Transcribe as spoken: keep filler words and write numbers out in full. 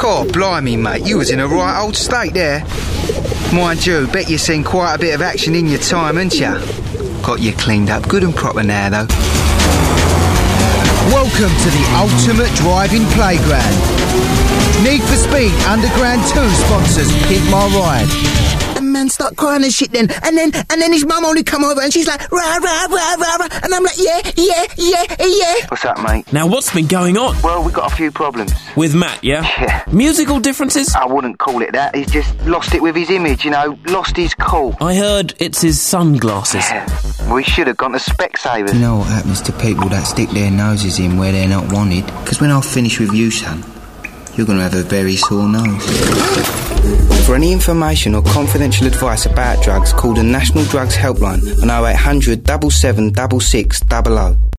God, blimey, mate, you was in a right old state there. Mind you, bet you've seen quite a bit of action in your time, haven't you? Got you cleaned up good and proper now, though. Welcome to the ultimate driving playground. Need for Speed Underground two sponsors Pimp My Ride. And man start crying and shit then, and then and then his mum only come over and she's like rah rah rah rah rah, and I'm like yeah yeah yeah yeah. What's up, mate? Now what's been going on? Well, we've got a few problems. With Matt, yeah? Yeah. Musical differences? I wouldn't call it that. He's just lost it with his image, you know, lost his cool. I heard it's his sunglasses. Yeah. We should have gone to Specsavers. You know what happens to people that stick their noses in where they're not wanted? Because when I finish with you, son, you're going to have a very sore nose. For any information or confidential advice about drugs, call the National Drugs Helpline on oh eight hundred, seven seven six six, double oh.